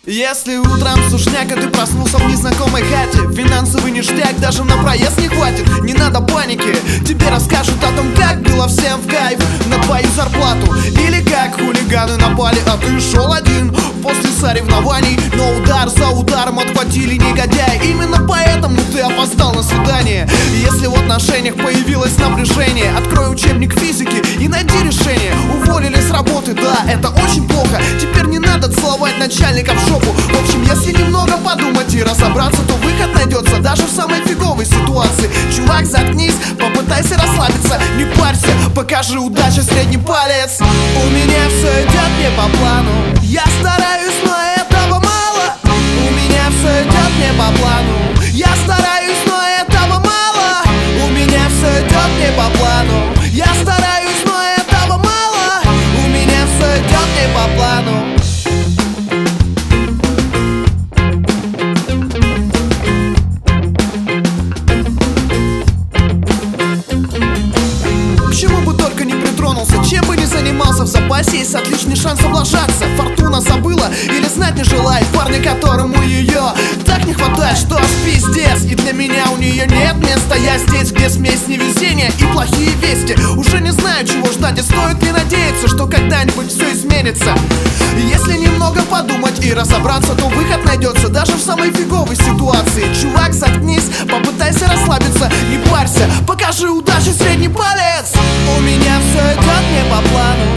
Если утром сушняк, а ты проснулся в незнакомой хате, финансовый ништяк даже на проезд не хватит. Не надо паники, тебе расскажут о том, как было всем в кайф на твою зарплату. Или как хулиганы напали, а ты шел один после соревнований, но удар за ударом отхватили негодяи. Именно поэтому ты опоздал на свидание. Если в отношениях появилось напряжение, открой учебник физики и найди решение. Уволили с работы, да, это очень плохо. Теперь не надо целовать начальника в жопу. В общем, если немного подумать и разобраться, то выход найдется даже в самой фиговой ситуации. Чувак, заткнись, попытайся расслабиться, не парься, покажи удачи средний палец. У меня все идет не по плану, я стараюсь, но этого мало. У меня все идет не по плану, я стараюсь, но этого мало. У меня все идет не по плану, я стараюсь, но этого мало. У меня все идет не по плану. Чем бы ни занимался, в запасе есть отличный шанс облажаться. Фортуна забыла или знать не желает парня, которому ее так не хватает, что аж пиздец. И для меня у нее нет места. Я здесь, где смесь невезения и плохие вести. Уже не знаю, чего ждать, и стоит ли надеяться, что когда-нибудь все изменится. Если немного подумать и разобраться, то выход найдется даже в самой фиговой ситуации. Чувак, заткнись, попытайся расслабиться, не парься, покажи удачи средний палец. У меня все идет не по плану,